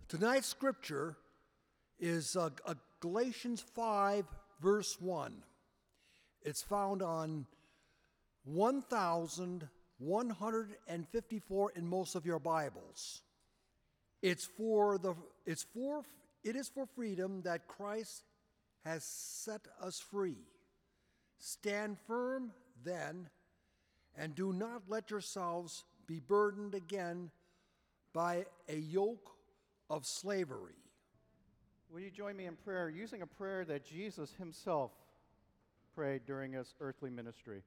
Tonight's scripture is Galatians 5, verse 1. It's found on 1154 in most of your Bibles. It is for freedom that Christ has set us free. Stand firm then, and do not let yourselves be burdened again by a yoke of slavery. Will you join me in prayer, using a prayer that Jesus himself prayed during his earthly ministry?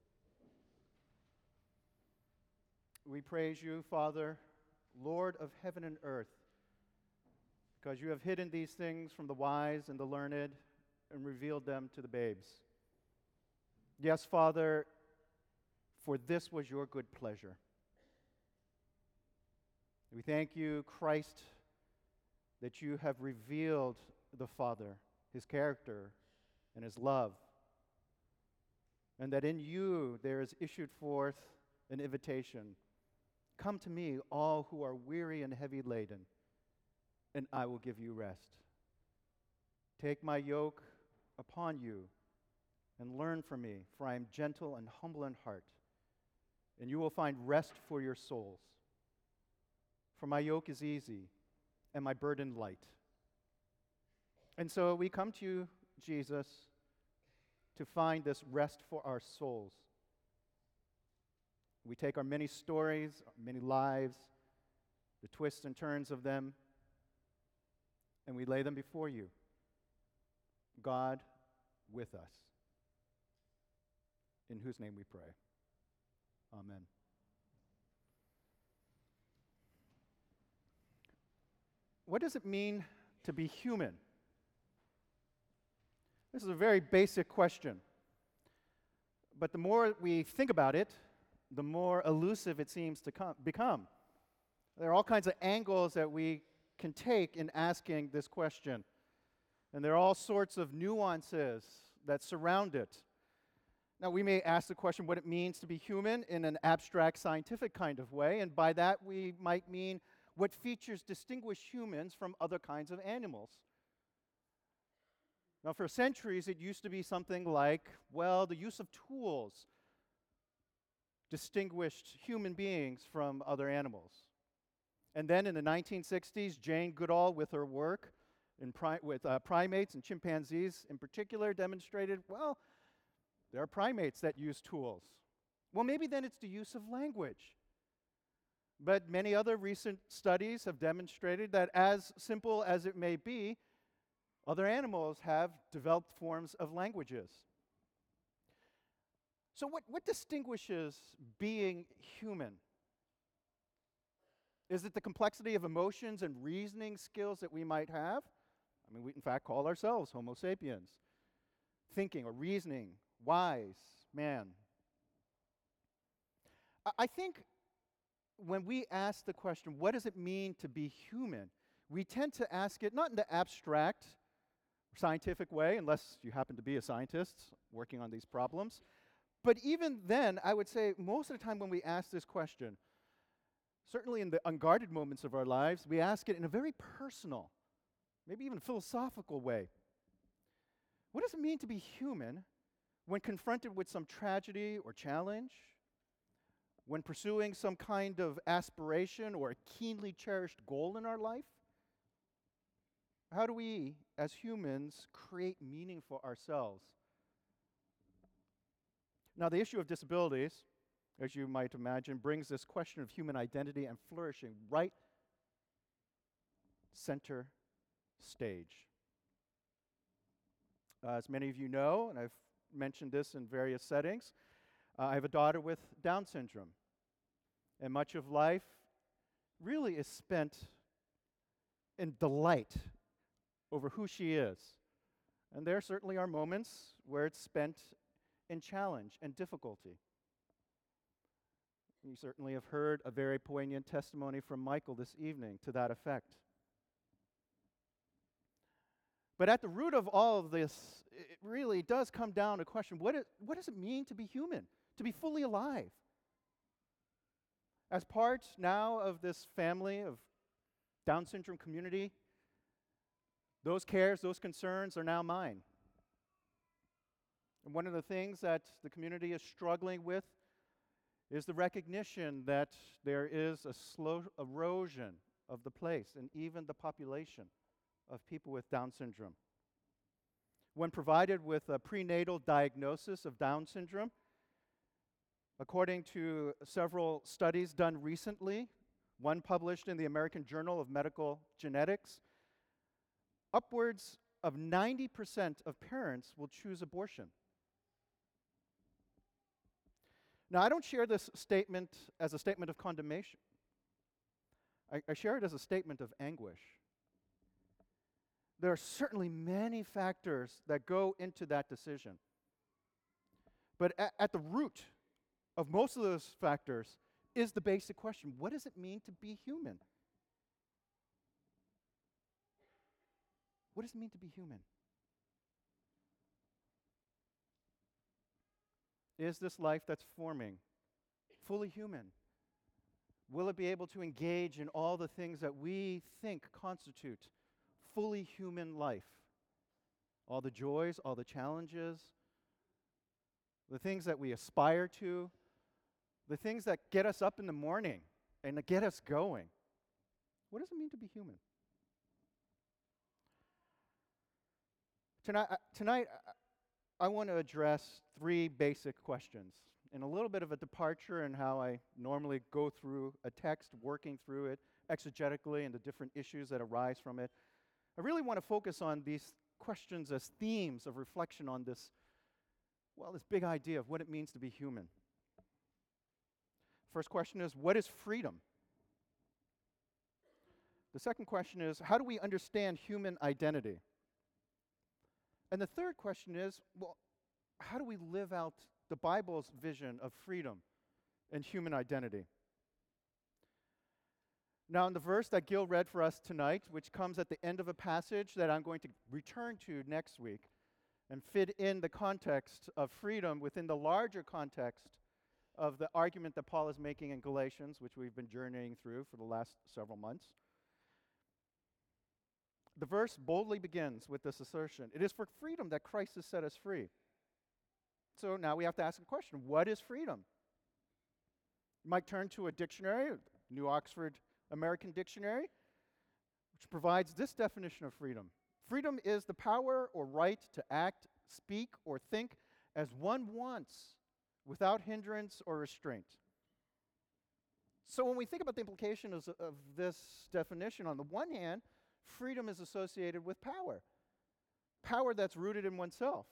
We praise you, Father, Lord of heaven and earth, because you have hidden these things from the wise and the learned and revealed them to the babes. Yes, Father, for this was your good pleasure. We thank you, Christ, that you have revealed the Father, his character, and his love, and that in you there is issued forth an invitation. Come to me, all who are weary and heavy laden, and I will give you rest. Take my yoke upon you and learn from me, for I am gentle and humble in heart, and you will find rest for your souls. For my yoke is easy and my burden light. And so we come to you, Jesus, to find this rest for our souls. We take our many stories, our many lives, the twists and turns of them, and we lay them before you. God with us, in whose name we pray. Amen. What does it mean to be human? This is a very basic question. But the more we think about it, the more elusive it seems to become. There are all kinds of angles that we can take in asking this question. And there are all sorts of nuances that surround it. Now, we may ask the question what it means to be human in an abstract scientific kind of way, and by that we might mean what features distinguish humans from other kinds of animals. Now, for centuries, it used to be something like, well, the use of tools distinguished human beings from other animals. And then in the 1960s, Jane Goodall, with her work with primates and chimpanzees in particular, demonstrated, well, there are primates that use tools. Well, maybe then it's the use of language. But many other recent studies have demonstrated that as simple as it may be, other animals have developed forms of languages. So what distinguishes being human? Is it the complexity of emotions and reasoning skills that we might have? I mean, we in fact call ourselves Homo sapiens. Thinking or reasoning, wise man. I think when we ask the question, what does it mean to be human? We tend to ask it not in the abstract, scientific way, unless you happen to be a scientist working on these problems. But even then, I would say most of the time when we ask this question, certainly in the unguarded moments of our lives, we ask it in a very personal, maybe even philosophical way. What does it mean to be human when confronted with some tragedy or challenge? When pursuing some kind of aspiration or a keenly cherished goal in our life? How do we, as humans, create meaning for ourselves? Now, the issue of disabilities, as you might imagine, brings this question of human identity and flourishing right center stage. As many of you know, and I've mentioned this in various settings, I have a daughter with Down syndrome. And much of life really is spent in delight over who she is. And there certainly are moments where it's spent in challenge and difficulty. You certainly have heard a very poignant testimony from Michael this evening to that effect. But at the root of all of this, it really does come down to a question, what does it mean to be human, to be fully alive? As part now of this family of Down syndrome community, those cares, those concerns are now mine. And one of the things that the community is struggling with is the recognition that there is a slow erosion of the place and even the population of people with Down syndrome. When provided with a prenatal diagnosis of Down syndrome, according to several studies done recently, one published in the American Journal of Medical Genetics, upwards of 90% of parents will choose abortion. Now, I don't share this statement as a statement of condemnation. I share it as a statement of anguish. There are certainly many factors that go into that decision. But at the root of most of those factors is the basic question: what does it mean to be human? What does it mean to be human? Is this life that's forming fully human? Will it be able to engage in all the things that we think constitute fully human life? All the joys, all the challenges, the things that we aspire to, the things that get us up in the morning and that get us going. What does it mean to be human? Tonight, I want to address three basic questions, and a little bit of a departure in how I normally go through a text, working through it exegetically and the different issues that arise from it. I really want to focus on these questions as themes of reflection on this big idea of what it means to be human. First question is, what is freedom? The second question is, how do we understand human identity? And the third question is, how do we live out the Bible's vision of freedom and human identity? Now, in the verse that Gil read for us tonight, which comes at the end of a passage that I'm going to return to next week and fit in the context of freedom within the larger context of the argument that Paul is making in Galatians, which we've been journeying through for the last several months. The verse boldly begins with this assertion: it is for freedom that Christ has set us free. So now we have to ask a question: what is freedom? You might turn to a dictionary, New Oxford American Dictionary, which provides this definition of freedom. Freedom is the power or right to act, speak, or think as one wants without hindrance or restraint. So when we think about the implications of this definition, on the one hand, freedom is associated with power. Power that's rooted in oneself.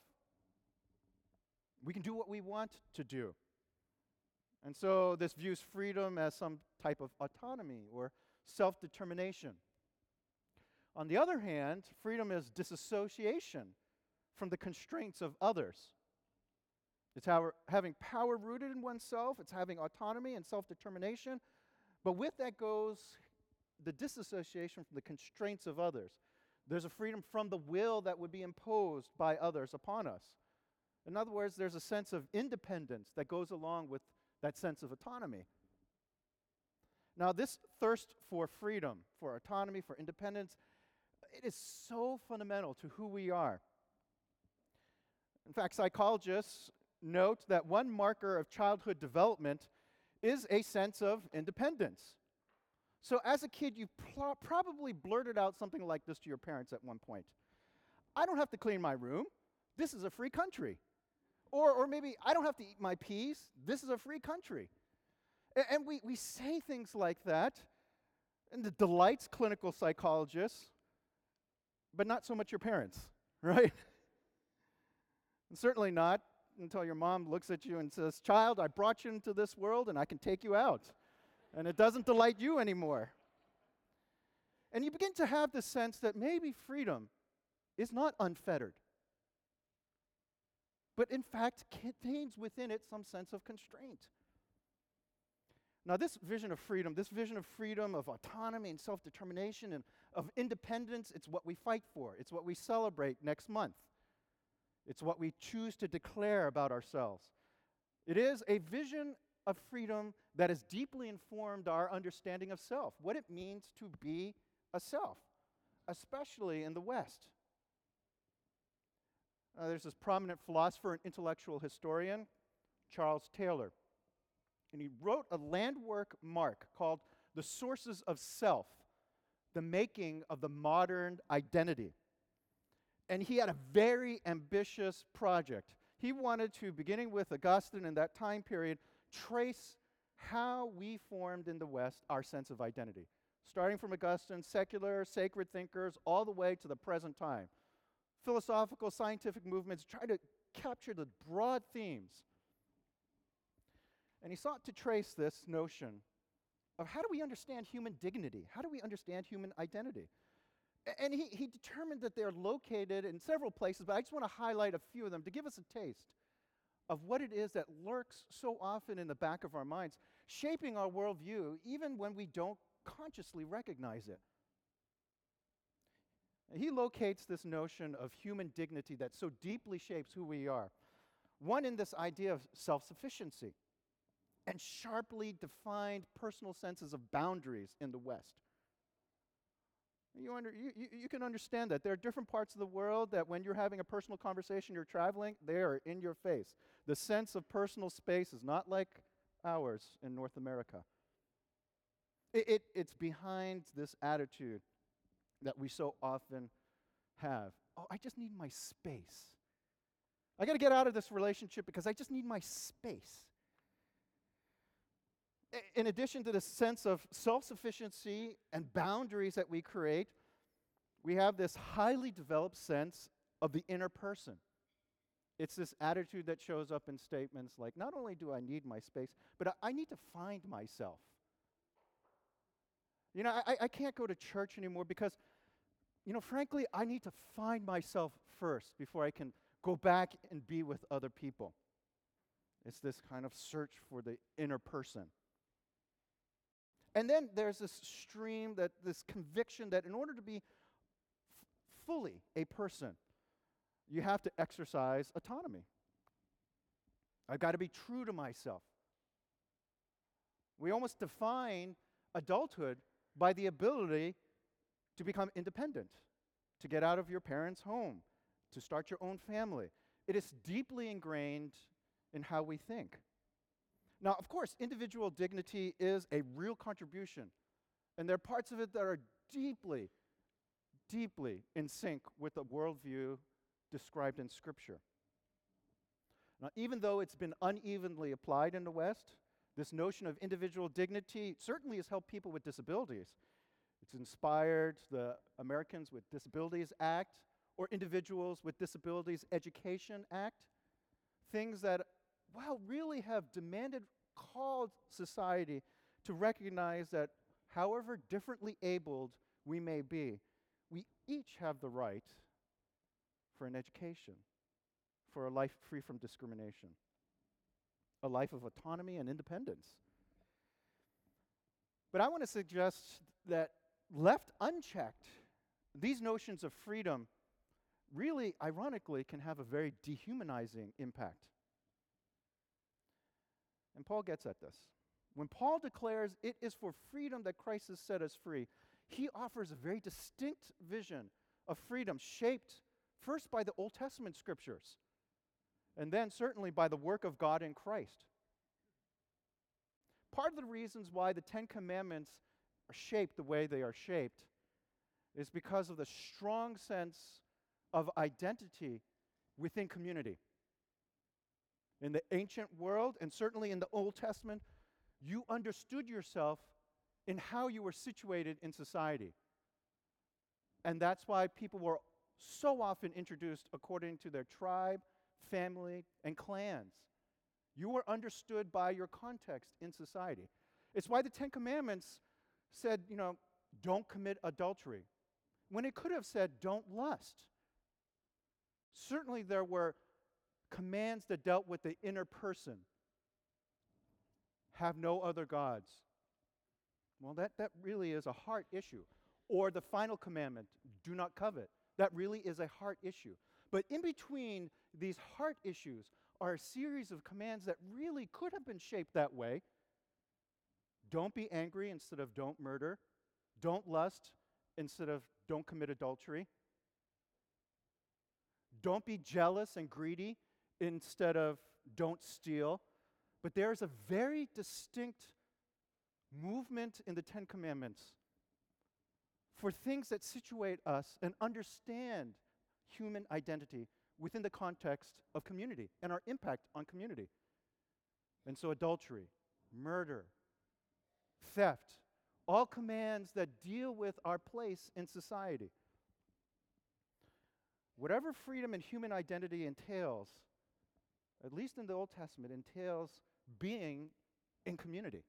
We can do what we want to do. And so this views freedom as some type of autonomy or self-determination. On the other hand, freedom is disassociation from the constraints of others. It's having power rooted in oneself. It's having autonomy and self-determination. But with that goes the disassociation from the constraints of others. There's a freedom from the will that would be imposed by others upon us. In other words, there's a sense of independence that goes along with that sense of autonomy. Now, this thirst for freedom, for autonomy, for independence, it is so fundamental to who we are. In fact, psychologists note that one marker of childhood development is a sense of independence. So as a kid, you probably blurted out something like this to your parents at one point: I don't have to clean my room. This is a free country. Or maybe, I don't have to eat my peas. This is a free country. And we say things like that, and it delights clinical psychologists, but not so much your parents, right? And certainly not until your mom looks at you and says, "Child, I brought you into this world and I can take you out." And it doesn't delight you anymore. And you begin to have the sense that maybe freedom is not unfettered, but in fact contains within it some sense of constraint. Now, this vision of freedom, of autonomy and self-determination and of independence, it's what we fight for. It's what we celebrate next month. It's what we choose to declare about ourselves. It is a vision of freedom that has deeply informed our understanding of self, what it means to be a self, especially in the West. There's this prominent philosopher and intellectual historian, Charles Taylor, and he wrote a landmark mark called The Sources of Self, the Making of the Modern Identity. And he had a very ambitious project. He wanted to, beginning with Augustine in that time period, trace how we formed in the West our sense of identity, starting from Augustine, secular, sacred thinkers, all the way to the present time. Philosophical, scientific movements try to capture the broad themes. And he sought to trace this notion of how do we understand human dignity? How do we understand human identity? And he determined that they're located in several places, but I just want to highlight a few of them to give us a taste of what it is that lurks so often in the back of our minds, shaping our worldview even when we don't consciously recognize it. He locates this notion of human dignity that so deeply shapes who we are. One in this idea of self-sufficiency and sharply defined personal senses of boundaries in the West. You can understand that. There are different parts of the world that when you're having a personal conversation, you're traveling, they are in your face. The sense of personal space is not like ours in North America. It's behind this attitude that we so often have. Oh, I just need my space. I got to get out of this relationship because I just need my space. In addition to the sense of self-sufficiency and boundaries that we create, we have this highly developed sense of the inner person. It's this attitude that shows up in statements like, not only do I need my space, but I need to find myself. You know, I can't go to church anymore because, frankly, I need to find myself first before I can go back and be with other people. It's this kind of search for the inner person. And then there's this stream, this conviction that in order to be fully a person, you have to exercise autonomy. I've got to be true to myself. We almost define adulthood by the ability to become independent, to get out of your parents' home, to start your own family. It is deeply ingrained in how we think. Now, of course, individual dignity is a real contribution, and there are parts of it that are deeply, deeply in sync with the worldview described in Scripture. Now, even though it's been unevenly applied in the West, this notion of individual dignity certainly has helped people with disabilities. It's inspired the Americans with Disabilities Act or Individuals with Disabilities Education Act, things that really have called society to recognize that however differently abled we may be, we each have the right for an education, for a life free from discrimination, a life of autonomy and independence. But I want to suggest that left unchecked, these notions of freedom really, ironically, can have a very dehumanizing impact. And Paul gets at this. When Paul declares it is for freedom that Christ has set us free, he offers a very distinct vision of freedom shaped first by the Old Testament scriptures and then certainly by the work of God in Christ. Part of the reasons why the Ten Commandments are shaped the way they are shaped is because of the strong sense of identity within community. In the ancient world, and certainly in the Old Testament, you understood yourself in how you were situated in society. And that's why people were so often introduced according to their tribe, family, and clans. You were understood by your context in society. It's why the Ten Commandments said, don't commit adultery, when it could have said, don't lust. Certainly there were commands that dealt with the inner person. Have no other gods. Well, that really is a heart issue. Or the final commandment, do not covet. That really is a heart issue. But in between these heart issues are a series of commands that really could have been shaped that way. Don't be angry instead of don't murder. Don't lust instead of don't commit adultery. Don't be jealous and greedy instead of don't steal. But there is a very distinct movement in the Ten Commandments for things that situate us and understand human identity within the context of community and our impact on community. And so adultery, murder, theft, all commands that deal with our place in society. Whatever freedom and human identity entails, at least in the Old Testament, entails being in community.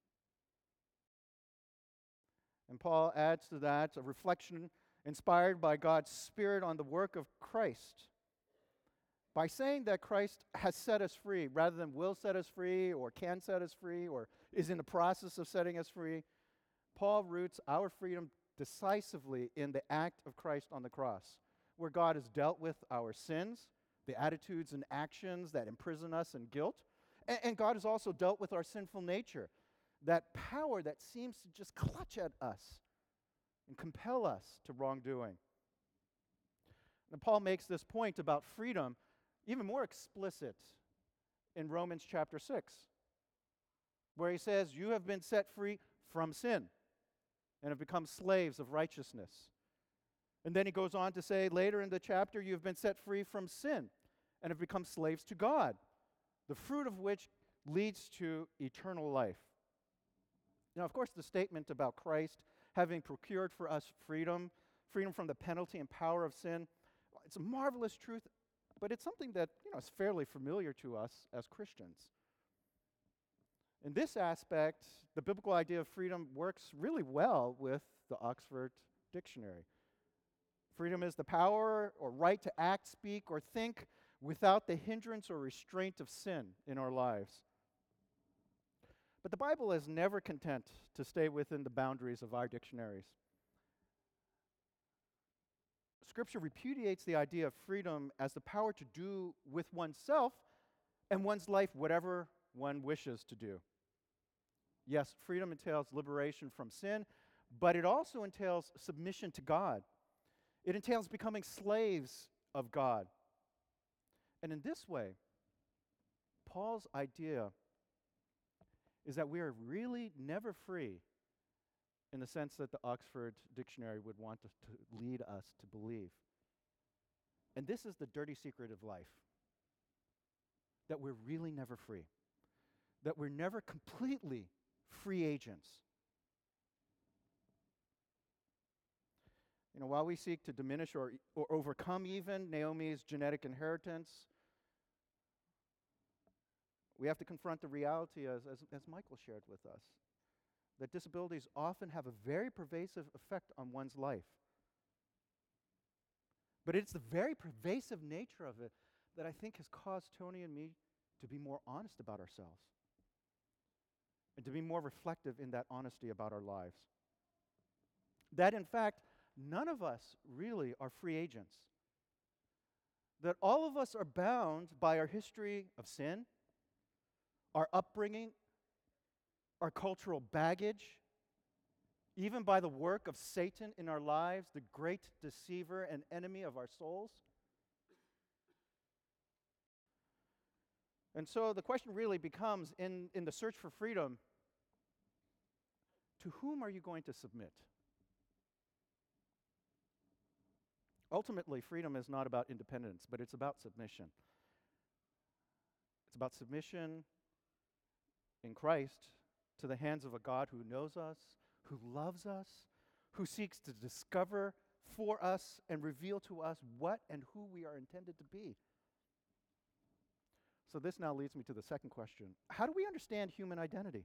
And Paul adds to that a reflection inspired by God's Spirit on the work of Christ. By saying that Christ has set us free, rather than will set us free, or can set us free, or is in the process of setting us free, Paul roots our freedom decisively in the act of Christ on the cross, where God has dealt with our sins, the attitudes and actions that imprison us in guilt, and God has also dealt with our sinful nature, that power that seems to just clutch at us and compel us to wrongdoing. And Paul makes this point about freedom even more explicit in Romans chapter 6, where he says, you have been set free from sin and have become slaves of righteousness. And then he goes on to say later in the chapter, you have been set free from sin and have become slaves to God, the fruit of which leads to eternal life. Now, of course, the statement about Christ having procured for us freedom from the penalty and power of sin, it's a marvelous truth, but it's something that is fairly familiar to us as Christians. In this aspect, the biblical idea of freedom works really well with the Oxford Dictionary. Freedom is the power or right to act, speak, or think without the hindrance or restraint of sin in our lives. But the Bible is never content to stay within the boundaries of our dictionaries. Scripture repudiates the idea of freedom as the power to do with oneself and one's life whatever one wishes to do. Yes, freedom entails liberation from sin, but it also entails submission to God. It entails becoming slaves of God. And in this way, Paul's idea is that we are really never free in the sense that the Oxford Dictionary would want to lead us to believe. And this is the dirty secret of life, that we're really never free, that we're never completely free agents. While we seek to diminish or overcome even Naomi's genetic inheritance, we have to confront the reality, as Michael shared with us, that disabilities often have a very pervasive effect on one's life. But it's the very pervasive nature of it that I think has caused Tony and me to be more honest about ourselves and to be more reflective in that honesty about our lives. That, in fact, none of us really are free agents. That all of us are bound by our history of sin, our upbringing, our cultural baggage, even by the work of Satan in our lives, the great deceiver and enemy of our souls. And so the question really becomes, in the search for freedom, to whom are you going to submit? Ultimately, freedom is not about independence, but it's about submission. It's about submission in Christ to the hands of a God who knows us, who loves us, who seeks to discover for us and reveal to us what and who we are intended to be. So this now leads me to the second question. How do we understand human identity?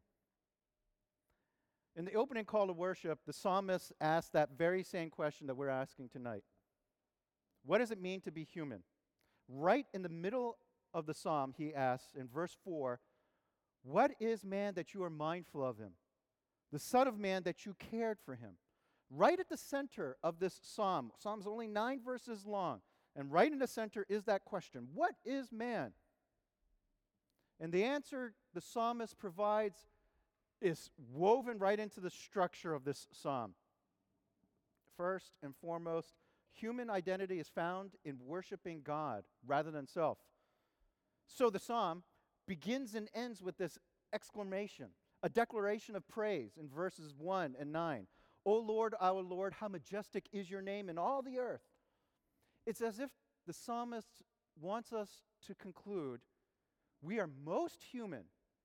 In the opening call to worship, the psalmist asked that very same question that we're asking tonight. What does it mean to be human? Right in the middle of the psalm, he asks in verse 4, what is man that you are mindful of him? The Son of Man that you cared for him. Right at the center of this psalm, psalm's only 9 verses long, and right in the center is that question, what is man? And the answer the psalmist provides is woven right into the structure of this psalm. First and foremost, human identity is found in worshiping God rather than self. So the psalm begins and ends with this exclamation, a declaration of praise in verses 1 and 9. O Lord, our Lord, how majestic is your name in all the earth. It's as if the psalmist wants us to conclude we are most human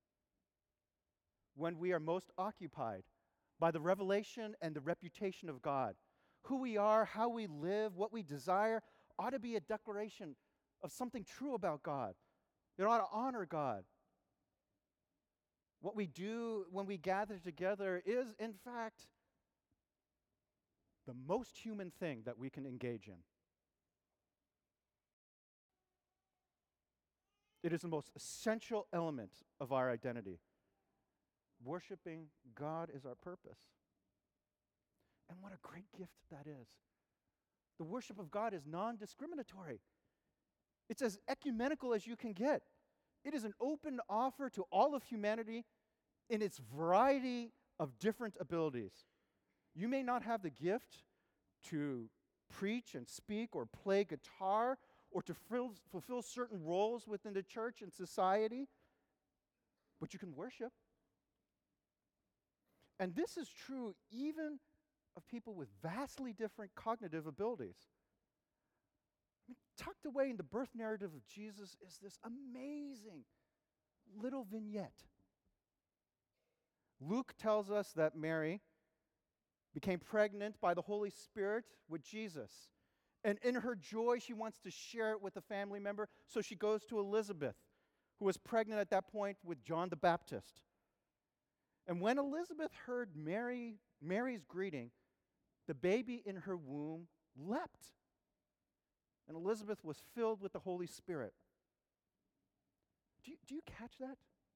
when we are most occupied by the revelation and the reputation of God. Who we are, how we live, what we desire ought to be a declaration of something true about God. It ought to honor God. What we do when we gather together is, in fact, the most human thing that we can engage in. It is the most essential element of our identity. Worshiping God is our purpose. And what a great gift that is. The worship of God is non-discriminatory. It's as ecumenical as you can get. It is an open offer to all of humanity in its variety of different abilities. You may not have the gift to preach and speak or play guitar or to fulfill certain roles within the church and society, but you can worship. And this is true even of people with vastly different cognitive abilities. I mean, tucked away in the birth narrative of Jesus is this amazing little vignette. Luke tells us that Mary became pregnant by the Holy Spirit with Jesus. And in her joy, she wants to share it with a family member, so she goes to Elizabeth, who was pregnant at that point with John the Baptist. And when Elizabeth heard Mary's greeting, the baby in her womb leapt. And Elizabeth was filled with the Holy Spirit. Do you catch that?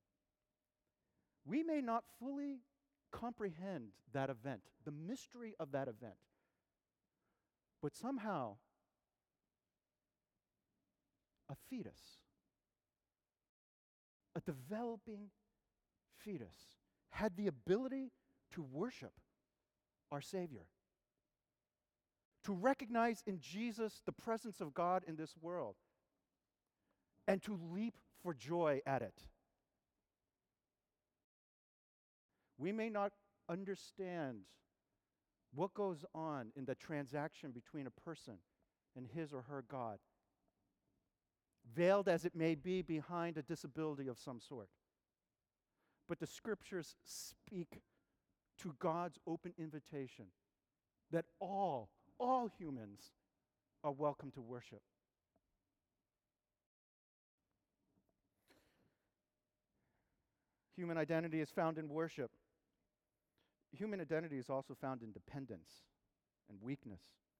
We may not fully comprehend that event, the mystery of that event. But somehow, a fetus, a developing fetus, had the ability to worship our Savior, to recognize in Jesus the presence of God in this world, and to leap for joy at it. We may not understand what goes on in the transaction between a person and his or her God, veiled as it may be behind a disability of some sort. But the scriptures speak to God's open invitation that all humans are welcome to worship. Human identity is found in worship. Human identity is also found in dependence and weakness.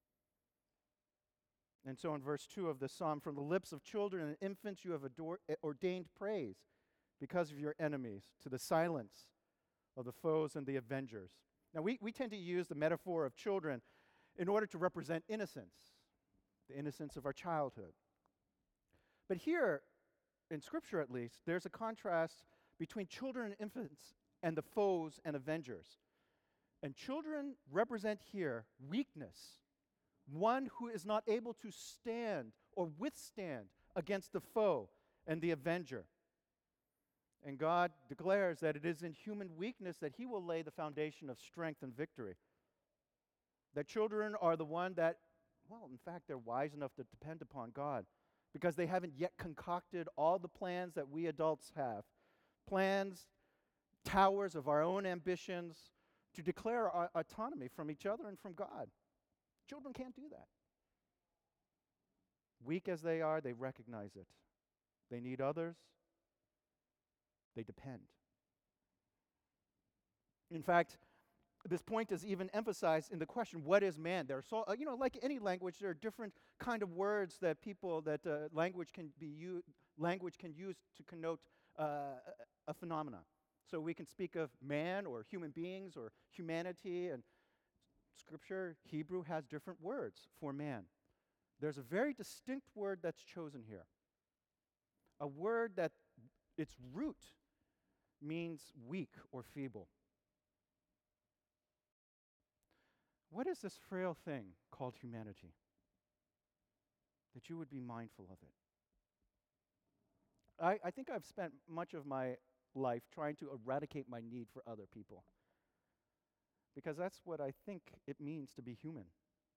And so in verse 2 of the psalm, from the lips of children and infants you have ordained praise because of your enemies, to the silence of the foes and the avengers. Now we tend to use the metaphor of children in order to represent innocence, the innocence of our childhood. But here, in Scripture at least, there's a contrast between children and infants and the foes and avengers. And children represent here weakness, one who is not able to stand or withstand against the foe and the avenger. And God declares that it is in human weakness that He will lay the foundation of strength and victory. That children are the one that, well, in fact, they're wise enough to depend upon God because they haven't yet concocted all the plans that we adults have. Plans, towers of our own ambitions, to declare our autonomy from each other and from God. Children can't do that. Weak as they are, they recognize it. They need others. They depend. In fact, this point is even emphasized in the question, what is man? There are so, like any language, there are different kind of words that language can use to connote a phenomena. So we can speak of man or human beings or humanity, and Scripture, Hebrew, has different words for man. There's a very distinct word that's chosen here. A word that its root means weak or feeble. What is this frail thing called humanity? That you would be mindful of it. I think I've spent much of my life trying to eradicate my need for other people, because that's what I think it means to be human.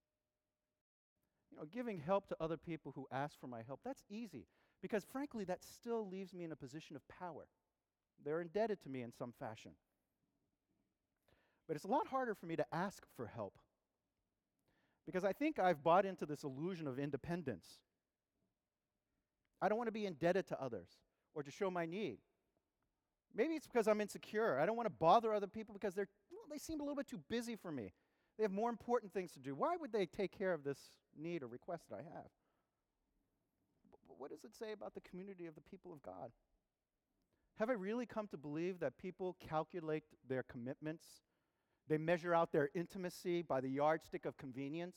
Giving help to other people who ask for my help, that's easy, because frankly, that still leaves me in a position of power. They're indebted to me in some fashion. But it's a lot harder for me to ask for help, because I think I've bought into this illusion of independence. I don't want to be indebted to others or to show my need. Maybe it's because I'm insecure. I don't want to bother other people because they seem a little bit too busy for me. They have more important things to do. Why would they take care of this need or request that I have? But what does it say about the community of the people of God? Have I really come to believe that people calculate their commitments? They measure out their intimacy by the yardstick of convenience?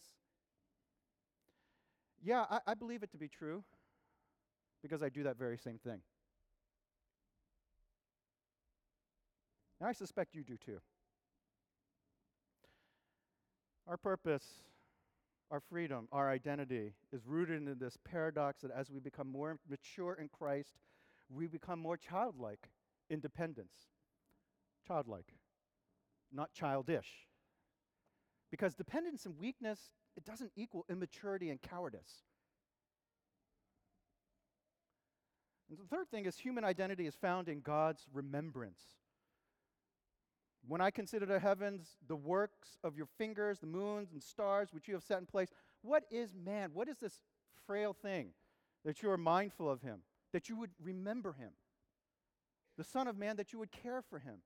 Yeah, I believe it to be true, because I do that very same thing. And I suspect you do too. Our purpose, our freedom, our identity is rooted in this paradox that as we become more mature in Christ, we become more childlike. Independence. Childlike, not childish. Because dependence and weakness, it doesn't equal immaturity and cowardice. And the third thing is human identity is found in God's remembrance. When I consider the heavens, the works of your fingers, the moons and stars which you have set in place, what is man? What is this frail thing that you are mindful of him, that you would remember him? The Son of Man, that you would care for him.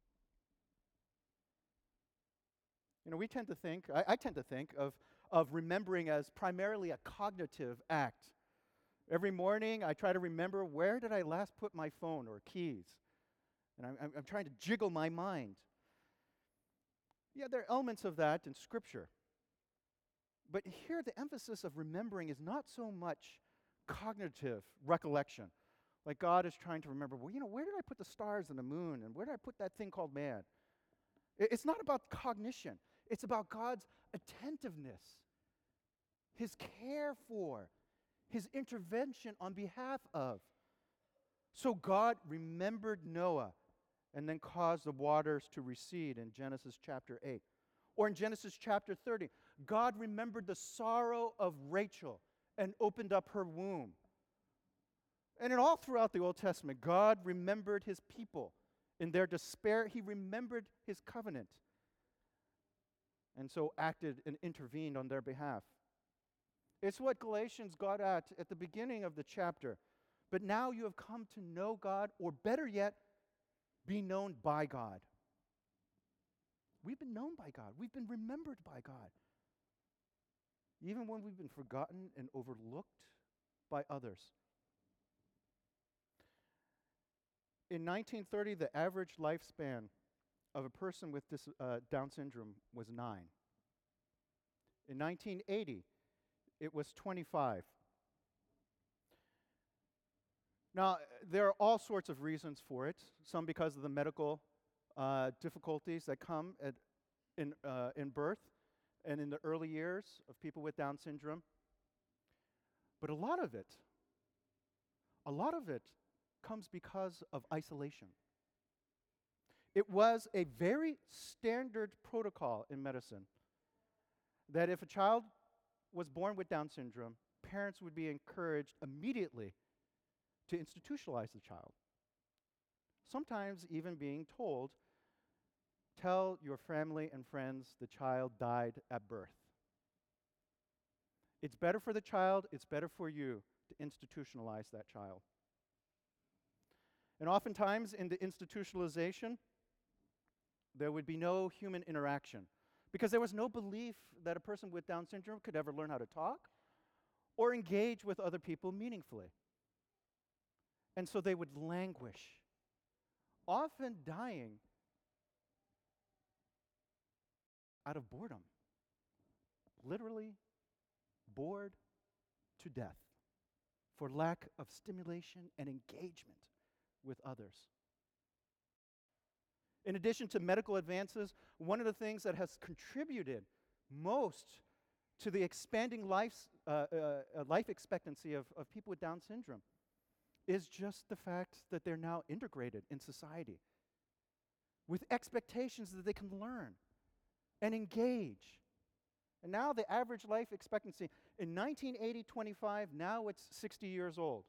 We tend to think, I tend to think of remembering as primarily a cognitive act. Every morning I try to remember, where did I last put my phone or keys? And I'm trying to jiggle my mind. Yeah, there are elements of that in Scripture. But here the emphasis of remembering is not so much cognitive recollection. Like God is trying to remember, where did I put the stars and the moon? And where did I put that thing called man? It's not about cognition. It's about God's attentiveness, his care for, his intervention on behalf of. So God remembered Noah and then caused the waters to recede in Genesis chapter 8. Or in Genesis chapter 30, God remembered the sorrow of Rachel and opened up her womb. And in all throughout the Old Testament, God remembered his people. In their despair, he remembered his covenant, and so acted and intervened on their behalf. It's what Galatians got at the beginning of the chapter. But now you have come to know God, or better yet, be known by God. We've been known by God. We've been remembered by God. Even when we've been forgotten and overlooked by others. In 1930, the average lifespan of a person with Down syndrome was 9. In 1980, it was 25. Now, there are all sorts of reasons for it, some because of the medical difficulties that come in birth and in the early years of people with Down syndrome. But a lot of it comes because of isolation. It was a very standard protocol in medicine that if a child was born with Down syndrome, parents would be encouraged immediately to institutionalize the child. Sometimes even being told, tell your family and friends the child died at birth. It's better for the child, it's better for you to institutionalize that child. And oftentimes in the institutionalization, there would be no human interaction because there was no belief that a person with Down syndrome could ever learn how to talk or engage with other people meaningfully. And so they would languish, often dying out of boredom, literally bored to death for lack of stimulation and engagement with others. In addition to medical advances, one of the things that has contributed most to the expanding life expectancy of people with Down syndrome is just the fact that they're now integrated in society with expectations that they can learn and engage. And now the average life expectancy in 1980, 25, now it's 60 years old.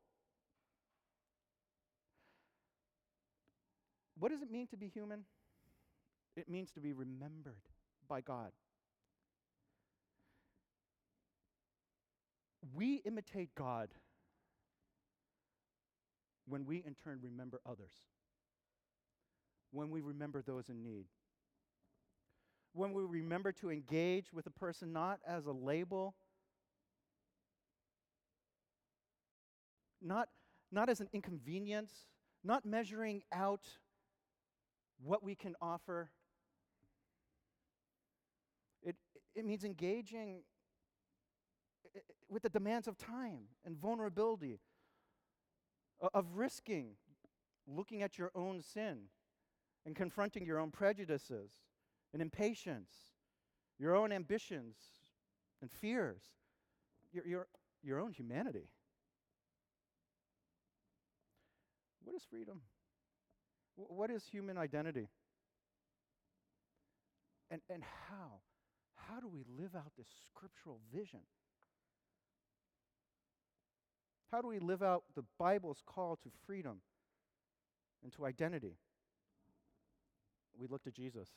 What does it mean to be human? It means to be remembered by God. We imitate God when we in turn remember others, when we remember those in need, when we remember to engage with a person not as a label, not as an inconvenience, not measuring out what we can offer. It means engaging with the demands of time and vulnerability, of risking looking at your own sin and confronting your own prejudices and impatience, your own ambitions and fears, your own humanity. What is freedom? What is human identity? And how? How do we live out this scriptural vision? How do we live out the Bible's call to freedom and to identity? We look to Jesus.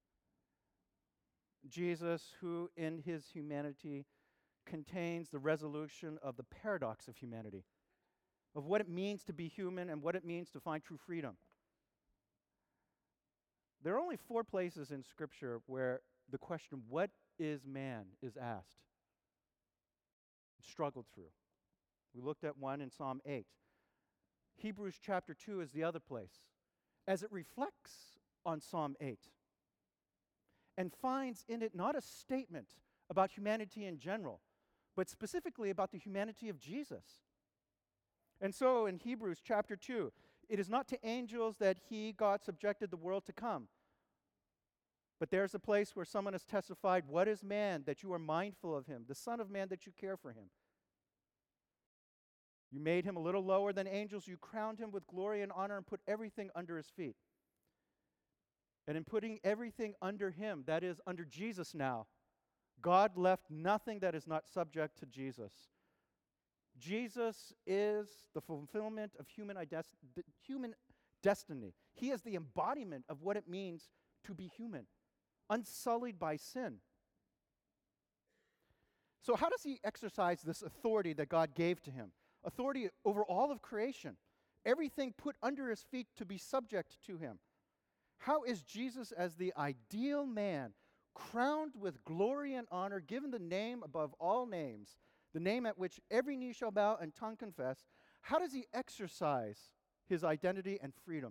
Jesus, who in his humanity contains the resolution of the paradox of humanity, of what it means to be human and what it means to find true freedom. There are only 4 places in Scripture where the question, what is man, is asked, struggled through. We looked at one in Psalm 8. Hebrews chapter 2 is the other place, as it reflects on Psalm 8 and finds in it not a statement about humanity in general, but specifically about the humanity of Jesus. And so in Hebrews chapter 2, it is not to angels that he, God, subjected the world to come. But there's a place where someone has testified, what is man that you are mindful of him, the Son of Man that you care for him? You made him a little lower than angels. You crowned him with glory and honor and put everything under his feet. And in putting everything under him, that is, under Jesus now, God left nothing that is not subject to Jesus. Jesus is the fulfillment of human destiny. He is the embodiment of what it means to be human, unsullied by sin. So how does he exercise this authority that God gave to him? Authority over all of creation. Everything put under his feet to be subject to him. How is Jesus, as the ideal man, crowned with glory and honor, given the name above all names, the name at which every knee shall bow and tongue confess, how does he exercise his identity and freedom?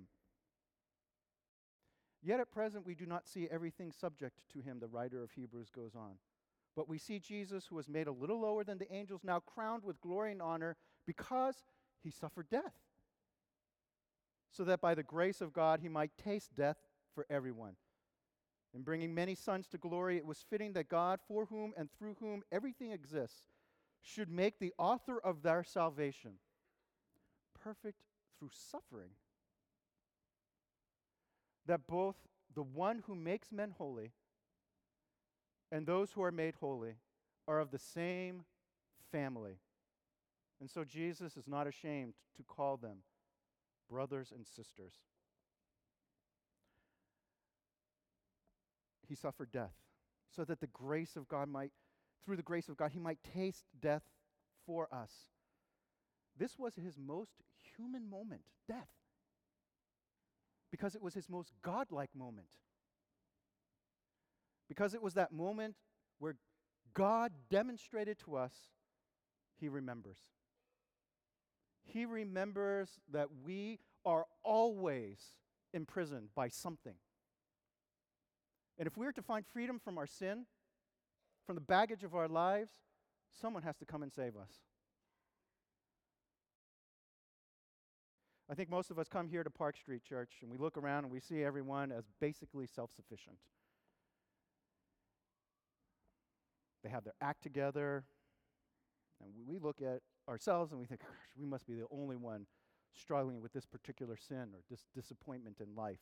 Yet at present we do not see everything subject to him, the writer of Hebrews goes on. But we see Jesus, who was made a little lower than the angels, now crowned with glory and honor because he suffered death, so that by the grace of God he might taste death for everyone. In bringing many sons to glory, it was fitting that God, for whom and through whom everything exists, should make the author of their salvation perfect through suffering, that both the one who makes men holy and those who are made holy are of the same family. And so Jesus is not ashamed to call them brothers and sisters. He suffered death so that the grace of God might, through the grace of God, he might taste death for us. This was his most human moment, death, because it was his most godlike moment. Because it was that moment where God demonstrated to us he remembers. He remembers that we are always imprisoned by something. And if we are to find freedom from our sin, from the baggage of our lives, someone has to come and save us. I think most of us come here to Park Street Church and we look around and we see everyone as basically self-sufficient. they have their act together, and we look at ourselves and we think, gosh, we must be the only one struggling with this particular sin or this disappointment in life.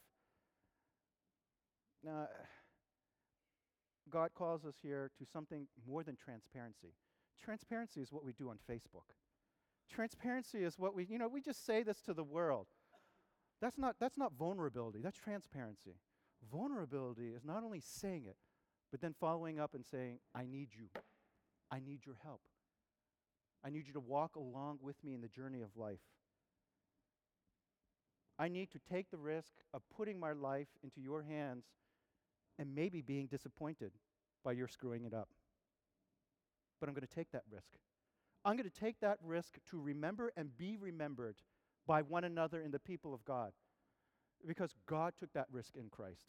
Now, God calls us here to something more than transparency. Transparency is what we do on Facebook. Transparency is what we just say this to the world. That's not vulnerability, that's transparency. Vulnerability is not only saying it, but then following up and saying, I need you. I need your help. I need you to walk along with me in the journey of life. I need to take the risk of putting my life into your hands and maybe being disappointed by your screwing it up. But I'm going to take that risk. I'm going to take that risk to remember and be remembered by one another in the people of God, because God took that risk in Christ.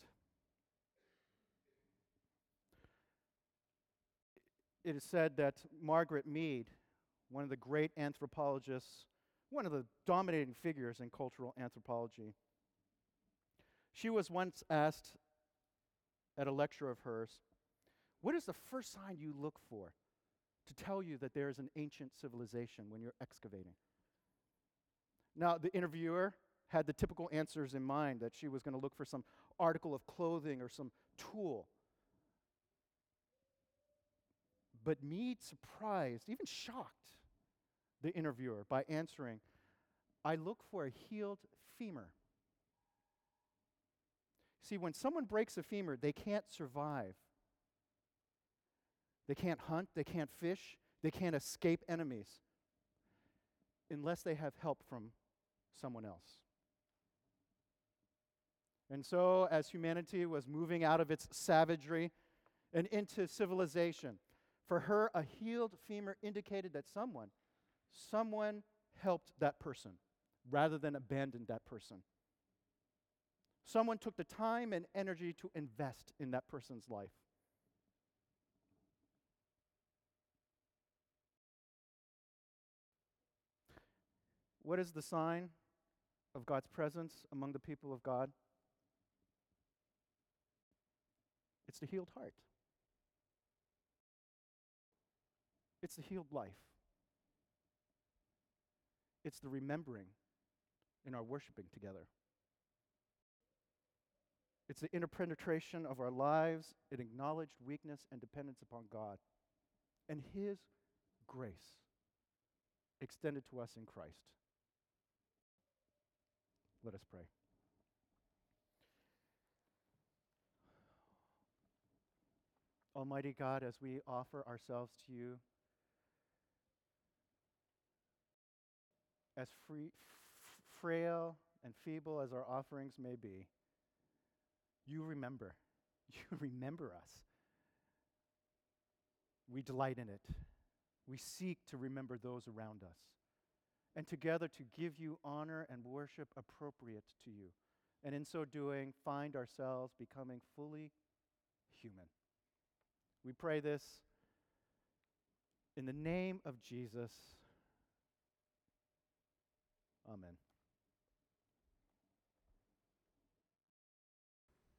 It is said that Margaret Mead, one of the great anthropologists, one of the dominating figures in cultural anthropology, she was once asked at a lecture of hers, what is the first sign you look for to tell you that there is an ancient civilization when you're excavating? Now, the interviewer had the typical answers in mind, that she was going to look for some article of clothing or some tool. But Mead surprised, even shocked, the interviewer by answering, I look for a healed femur. See, when someone breaks a femur, they can't survive. They can't hunt, they can't fish, they can't escape enemies unless they have help from someone else. And so, as humanity was moving out of its savagery and into civilization, for her, a healed femur indicated that someone helped that person rather than abandoned that person. Someone took the time and energy to invest in that person's life. What is the sign of God's presence among the people of God? It's the healed heart. It's the healed life. It's the remembering in our worshiping together. It's the interpenetration of our lives in acknowledged weakness and dependence upon God and His grace extended to us in Christ. Let us pray. Almighty God, as we offer ourselves to you, as frail and feeble as our offerings may be, you remember. You remember us. We delight in it. We seek to remember those around us, and together to give you honor and worship appropriate to you. And in so doing, find ourselves becoming fully human. We pray this in the name of Jesus. Amen.